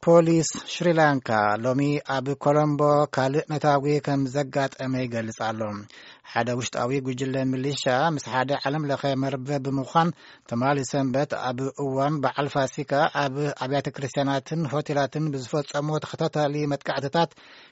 ፖሊስ ሽሪላንካ ሎሚ ኣብ ኮሎምቦ ካልእ ነታዊ ከም ዘጋጠመ ይገልጽ ኣሎ። ሓደ ውሽጣዊ ጉጅለ ሚሊሻ ምስ ሓደ ዓለም ለኸ መርበብ ብምዃን ተማሊ ሰንበት ኣብ እዋን በዓል ፋሲካ ኣብ ኣብያተ ክርስቲያናትን ሆቴላትን ብዝፈጸሙ ተኸታታሊ መጥቃዕትታት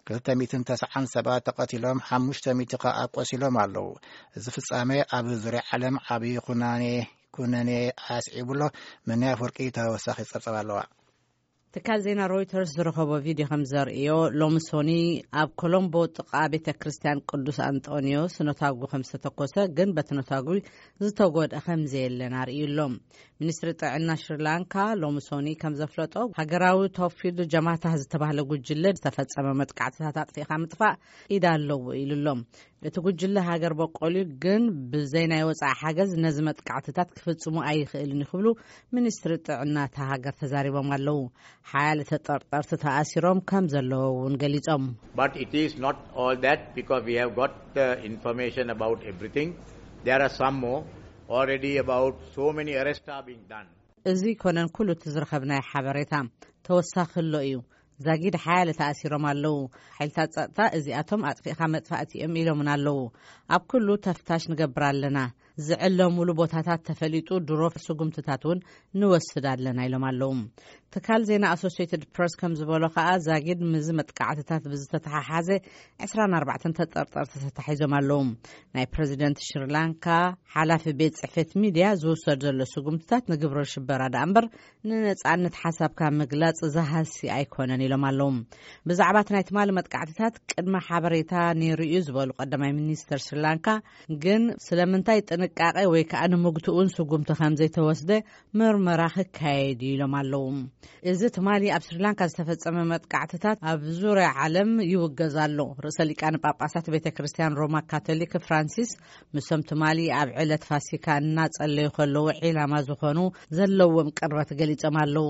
290 ሰባት ተቐቲሎም 500 ከኣ ቆሲሎም ኣለዉ። እዚ ፍጻሜ ኣብ ዙርያ ዓለም ዓብዪ ኩነኔ ኣስዒብሎ ምንያፍ ወርቂ ተወሳኺ ጸብጸብ ኣለዋ። ትካል ዜና ሮይተርስ ዝረኸቦ ቪድዮ ከም ዘርእዮ ሎምሶኒ ኣብ ኮሎምቦ ጥቓ ቤተ ክርስቲያን ቅዱስ አንጦኒዮስ ነታጉ ከም ዝተተኮሰ ግን በቲ ነታጉ ዝተጎድአ ከም ዘየለን ኣርእዩሎም። ሚኒስትሪ ጥዕና ሽሪላንካ ሎምሶኒ ከም ዘፍለጦ ሃገራዊ ተወፊድ ጀማታ ዝተባህለ ጉጅለ ዝተፈጸመ መጥቃዕትታት ኣጥፊእኻ ምጥፋእ ኢዳ ኣለዎ ኢሉሎም። እቲ ጉጅለ ሃገር በቆሉ ግን ብዘይናይ ወፃኢ ሓገዝ ነዚ መጥቃዕትታት ክፍጽሙ ኣይኽእልን ይኽብሉ ሚኒስትሪ ጥዕና እታ ሃገር ተዛሪቦም ኣለዉ። ሓያል ተጠርጠርቲ ተኣሲሮም ከም ዘለዉ እውን ገሊጾም። But it is not all that because we have got the information about everything. There are some more already about so many arrests are being done. እዚ ኮነን ኩሉ ትዝረኸብናይ ሓበሬታ ተወሳኺ ኣሎ እዩ። ዛጊድ ሓያል ተኣሲሮም ኣለዉ። ሓይልታት ጸጥታ እዚኣቶም ኣጥፊእኻ መጥፋእቲ እዮም ኢሎምን ኣለዉ። ኣብ ኩሉ ተፍታሽ ንገብር ኣለና። ዝዕለሙሉ ቦታታት ተፈሊጡ ድሮ ስጉምትታት እውን ንወስድ ኣለና ኢሎም ኣለዉ። ትካል ዜና ኣሶሲየትድ ፕሬስ ከም ዝበሎ ከዓ ዛጊድ ምዝ መጥቃዕትታት ብዝተተሓሓዘ 24 ተጠርጠርቲ ተታሒዞም ኣለዉ። ናይ ፕሬዚደንት ሽሪላንካ ሓላፊ ቤት ጽሕፈት ሚድያ ዝውሰድ ዘሎ ስጉምትታት ንግብረ ሽበራ ዳ እምበር ንነጻነት ሓሳብካ ምግላጽ ዘሃሲ ኣይኮነን ኢሎም ኣለዉ። ብዛዕባ ናይ ትማሊ መጥቃዕትታት ቅድመ ሓበሬታ ነይሩ እዩ ዝበሉ ቀዳማይ ሚኒስተር ሽሪላንካ ግን ስለምንታይ ጥንቃቄ ወይ ከዓ ንምግትኡን ስጉምቲ ከም ዘይተወስደ ምርመራ ክካየድ ኢሎም ኣለዉ። እዚ ትማሊ ኣብ ሽሪላንካ ዝተፈጸመ መጥቃዕትታት ኣብ ዙርያ ዓለም ይውገዝ ኣሎ። ርእሰ ሊቃነ ጳጳሳት ቤተ ክርስቲያን ሮማ ካቶሊክ ፍራንሲስ ምሶም ትማሊ ኣብ ዕለት ፋሲካ እናጸለዩ ከለዉ ዒላማ ዝኾኑ ዘለዎም ቅርበት ገሊጾም ኣለዉ።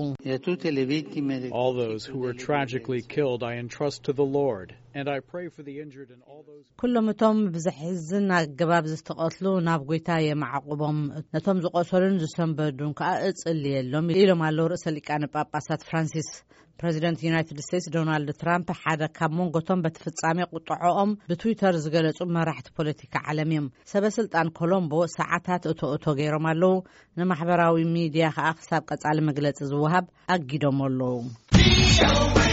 All those who were tragically killed I entrust to the Lord and I pray for the injured and all those ኩሎምቶም ብዝሕዝን ኣገባብ ዝተቐትሉ ናብ ጎይታ የማዕቁቦም ነቶም ዝቆሰሉን ዝሰንበዱን ከዓ እጽልየሎም ኢሎም ኣለዉ ርእሰ ሊቃነ ጳጳሳት ፍራንሲስ። ፕሬዚደንት ዩናይትድ ስቴትስ ዶናልድ ትራምፕ ሓደ ካብ መንጎቶም በቲ ፍጻሜ ቁጥዖኦም ብትዊተር ዝገለጹ መራሕቲ ፖለቲካ ዓለም እዮም። ሰበስልጣን ኮሎምቦ ሰዓታት እቶ ገይሮም ኣለዉ። ንማሕበራዊ ሚድያ ከዓ ክሳብ ቀጻሊ መግለጺ ዝወሃብ ኣጊዶም ኣለዉ።